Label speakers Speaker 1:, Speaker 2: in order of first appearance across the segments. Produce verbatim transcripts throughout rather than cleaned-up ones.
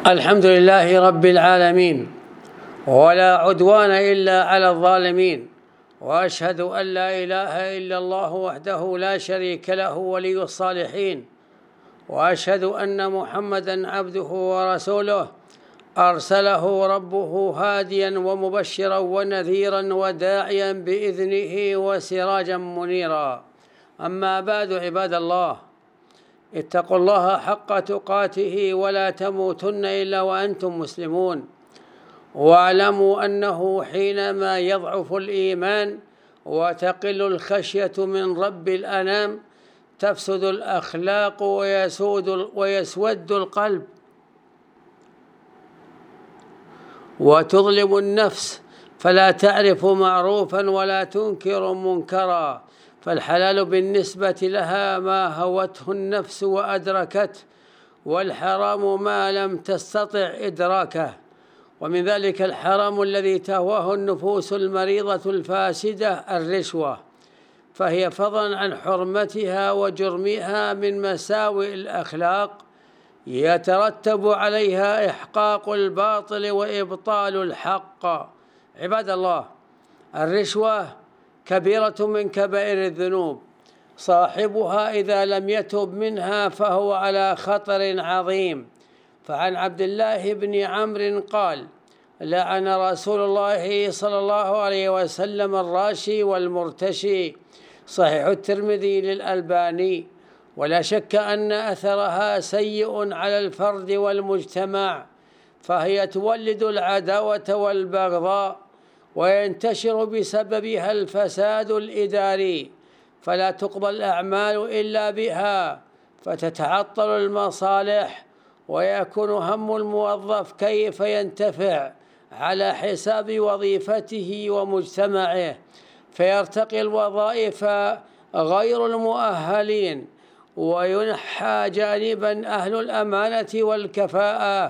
Speaker 1: الحمد لله رب العالمين، ولا عدوان إلا على الظالمين، وأشهد أن لا إله إلا الله وحده لا شريك له ولي الصالحين، وأشهد أن محمدًا عبده ورسوله أرسله ربه هاديًا ومبشرًا ونذيرًا وداعيًا بإذنه وسراجًا منيرًا. أما بعد، عباد الله، اتقوا الله حق تقاته ولا تموتن إلا وأنتم مسلمون، واعلموا أنه حينما يضعف الإيمان وتقل الخشية من رب الأنام تفسد الأخلاق ويسود ويسود القلب وتظلم النفس، فلا تعرف معروفا ولا تنكر منكرا، فالحلال بالنسبة لها ما هوته النفس وأدركته، والحرام ما لم تستطع إدراكه. ومن ذلك الحرام الذي تهواه النفوس المريضة الفاسدة الرشوة، فهي فضلا عن حرمتها وجرمها من مساوئ الأخلاق يترتب عليها إحقاق الباطل وإبطال الحق. عباد الله، الرشوة كبيرة من كبائر الذنوب، صاحبها إذا لم يتب منها فهو على خطر عظيم. فعن عبد الله بن عمرو قال: لعن رسول الله صلى الله عليه وسلم الراشي والمرتشي. صحيح الترمذي للألباني. ولا شك أن أثرها سيء على الفرد والمجتمع، فهي تولد العداوة والبغضاء، وينتشر بسببها الفساد الإداري، فلا تقبل الأعمال إلا بها، فتتعطل المصالح، ويكون هم الموظف كيف ينتفع على حساب وظيفته ومجتمعه، فيرتقي الوظائف غير المؤهلين، وينحى جانبا أهل الأمانة والكفاءة،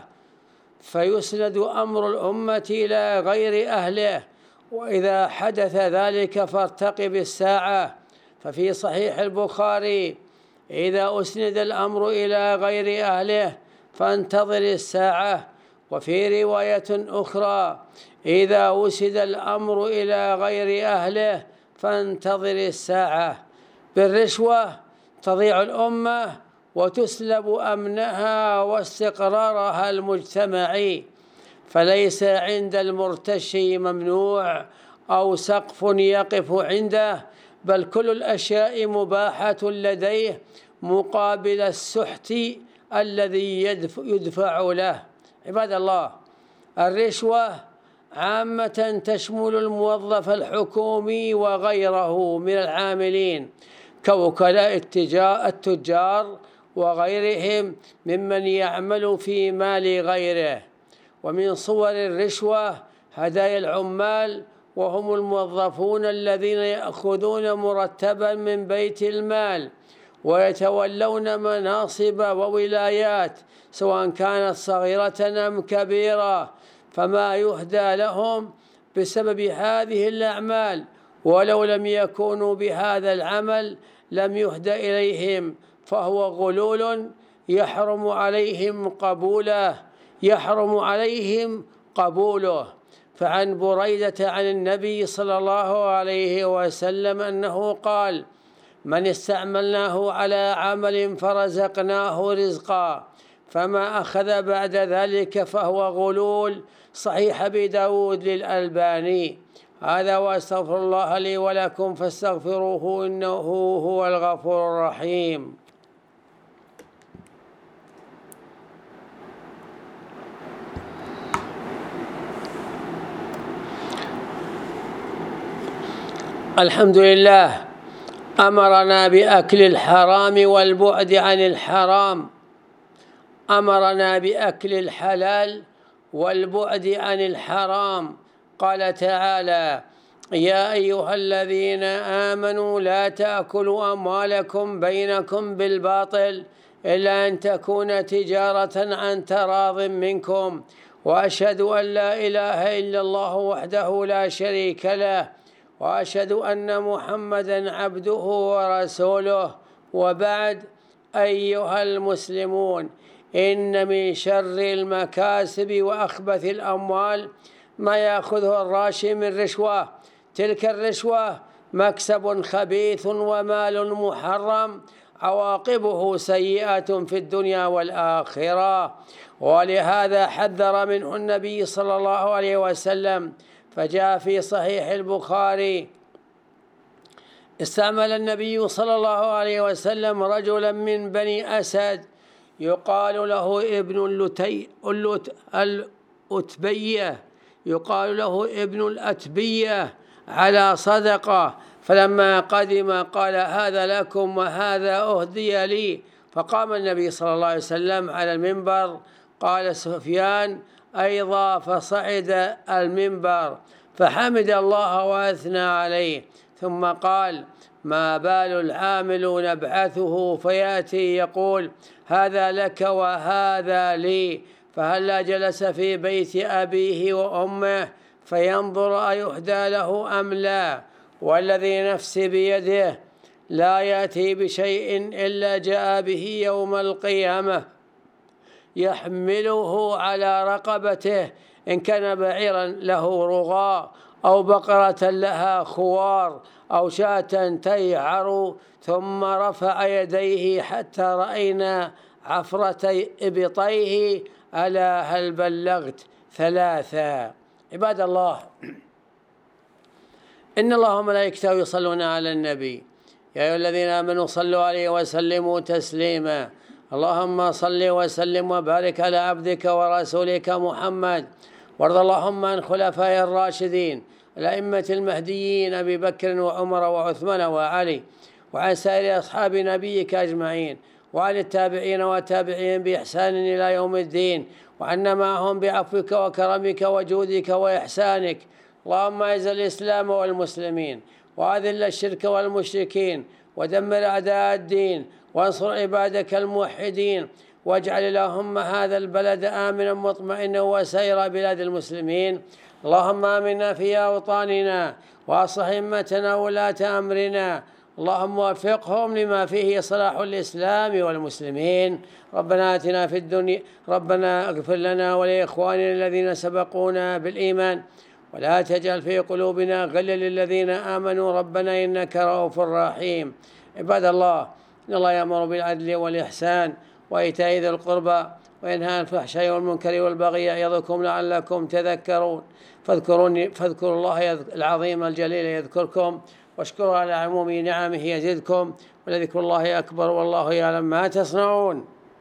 Speaker 1: فيسند أمر الأمة إلى غير أهله. وإذا حدث ذلك فارتقب الساعة. ففي صحيح البخاري: إذا أسند الأمر إلى غير أهله فانتظر الساعة. وفي رواية أخرى: إذا وسد الأمر إلى غير أهله فانتظر الساعة. بالرشوة تضيع الأمة وتسلب أمنها واستقرارها المجتمعي، فليس عند المرتشي ممنوع أو سقف يقف عنده، بل كل الأشياء مباحة لديه مقابل السحت الذي يدفع له. عباد الله، الرشوة عامة تشمل الموظف الحكومي وغيره من العاملين كوكلاء التجار وغيرهم ممن يعمل في مال غيره. ومن صور الرشوة هدايا العمال، وهم الموظفون الذين يأخذون مرتبا من بيت المال ويتولون مناصب وولايات، سواء كانت صغيرة أم كبيرة، فما يهدى لهم بسبب هذه الأعمال، ولو لم يكونوا بهذا العمل لم يهدى إليهم، فهو غلول يحرم عليهم قبوله يحرم عليهم قبوله. فعن بريدة عن النبي صلى الله عليه وسلم أنه قال: من استعملناه على عمل فرزقناه رزقا، فما أخذ بعد ذلك فهو غلول. صحيح أبي داود للألباني. هذا وأستغفر الله لي ولكم فاستغفروه إنه هو الغفور الرحيم. الحمد لله أمرنا بأكل الحرام والبعد عن الحرام، أمرنا بأكل الحلال والبعد عن الحرام. قال تعالى: يا أيها الذين آمنوا لا تأكلوا أموالكم بينكم بالباطل إلا أن تكون تجارة عن تراض منكم، وأشهد أن لا إله إلا الله وحده لا شريك له، وأشهد أن محمدًا عبده ورسوله. وبعد، أيها المسلمون، إن من شر المكاسب وأخبث الأموال ما يأخذه الراشي من رشوة. تلك الرشوة مكسب خبيث ومال محرم، عواقبه سيئة في الدنيا والآخرة، ولهذا حذر منه النبي صلى الله عليه وسلم. فجاء في صحيح البخاري: استعمل النبي صلى الله عليه وسلم رجلا من بني أسد يقال له ابن اللتي الأتبية يقال له ابن الأتبية على صدقة، فلما قدم قال: هذا لكم وهذا أهدي لي. فقام النبي صلى الله عليه وسلم على المنبر، قال سفيان أيضا، فصعد المنبر فحمد الله وأثنى عليه، ثم قال: ما بال العامل نبعثه فيأتي يقول: هذا لك وهذا لي، فهلا جلس في بيت أبيه وأمه فينظر أيهدى له أم لا، والذي نفسي بيده لا يأتي بشيء إلا جاء به يوم القيامة يحمله على رقبته، إن كان بعيرا له رغاء أو بقرة لها خوار أو شاة تيعر، ثم رفع يديه حتى رأينا عفرتي إبطيه: ألا هل بلغت؟ ثلاثة. عباد الله، إن الله وملائكته يصلون على النبي، يا أيها الذين آمنوا صلوا عليه وسلموا تسليما. اللهم صل وسلم وبارك على عبدك ورسولك محمد، وارض اللهم عن خلفاء الراشدين الأئمة المهديين أبي بكر وعمر وعثمان وعلي، وعن سائر أصحاب نبيك أجمعين، وعن التابعين والتابعين بإحسان إلى يوم الدين، وعنا معهم بعفوك وكرمك وجودك وإحسانك. اللهم أعز الإسلام والمسلمين، وأذل الشرك والمشركين، ودمر أعداء الدين، وانصر عبادك الموحدين، واجعل اللهم هذا البلد آمنا مطمئنا وسائر بلاد المسلمين. اللهم آمنا في أوطاننا، وأصلح أئمتنا ولاة أمرنا، اللهم وفقهم لما فيه صلاح الإسلام والمسلمين. ربنا آتنا في الدنيا ربنا اغفر لنا ولإخواننا الذين سبقونا بالإيمان، ولا تجعل في قلوبنا غلا للذين آمنوا ربنا إنك رؤوف رحيم. عباد الله، إن الله يأمر بالعدل والإحسان وإيتاء ذي القربى وينهى عن الفحشاء والمنكر والبغي يعظكم لعلكم تذكرون. فاذكروني فاذكروا الله العظيم الجليل يذكركم، واشكروا على عموم نعمه يزدكم، ولذكر الله أكبر، والله يعلم ما تصنعون.